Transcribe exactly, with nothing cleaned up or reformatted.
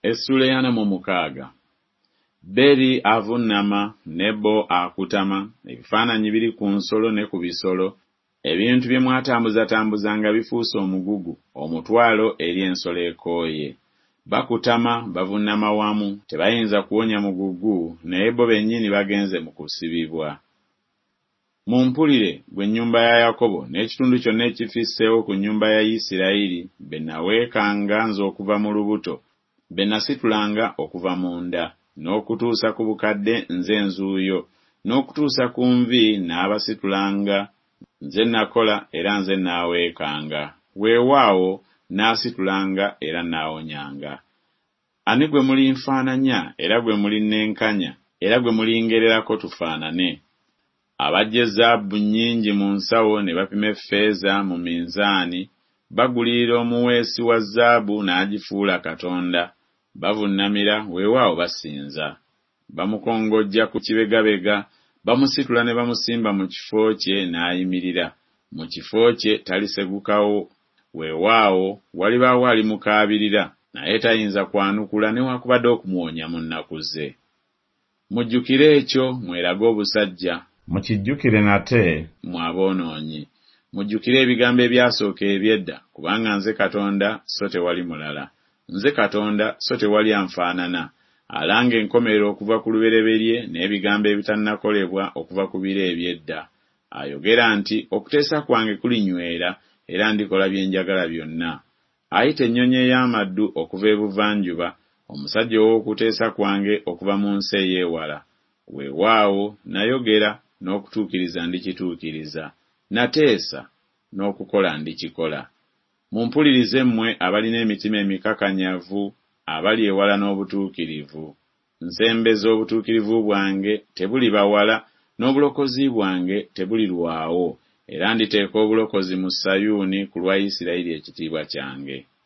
Essula mu mukaaga. Beri avunnama, Nebo akutama, ebifaananyi biri ku nsolo ne ku bisolo, ebintu bye mwatambuza tambuzanga bifuuse omugugu, omutwalo eri ensolo ekooye. Bakutama bavunnama wamu, tebayinza kuwonya mugugu, naye bo bennyini bagenze mu kusibibwa. Mumpulire gwe nnyumba ya Yakobo n'ekitundu kyonna ekifisseewo ku nnyumba ya Isirayiri, be naweekanga nze okuva mu lubuto, be nasitulanga okuva mu nda, n'okutuusa ku bukadde nze nzuuyo, n'okutuusa ku nvi n'abasitulanga, nze nakola era nze naaweekanga, weewaawo n'asitulanga era naawonyanga. Ani gwe mulinfaananya era gwe mulinnenkanya era gwe mulingererako tufaanane? Abajja zaabu nnyingi mu nsawo ne bapima effeeza mu minzaani, bagulirira omuweesi wa zaabu n'agifuula Katonda, bavunnamira weewaawo basinza. Bamukongojja ku kibegabega, bamusitula ne bamusimba mu kifo kye n'ayimirira. Mu kifo kye talisegukawo, weewaawo walibaawo alimukaabirira, naye tayinza kwanukula newaakubadde okumuwonya mu nnaku ze. Mujjukire ekyo mwerage obusajja, mukijjukire nate mmwe aboonoonyi. Mujjukire ebigambo ebyasooka eby'edda, kubanga nze Katonda so tewali mulala. Nze Katonda so tewali anfaanana, alanga enkomerero okuva ku lubereberye n'ebigambo ebitannakolebwa okuva ku biro eby'edda. Ayogera nti okuteesa kwange kulinywera era ndikola bye njagala byonna. Ayita ennyonyi ey'amaddu okuva ebuvanjuba, omusajja ow'okuteesa kwange okuva mu nsi ey'ewala. Weewaawo nayogera n'okutuukiriza ndikituukiriza, nateesa n'okukola ndikikola. Mumpulirize mmwe abalina emitima emikakanyavu, abali ewala n'obutuukirivu. Nsembeza obutuukirivu bwange tebulibawala, n'obulokozi bwange tebulirwawo, era nditeeka obulokozi mu Sayuuni ku lwa Isirayiri ekitiibwa kyange.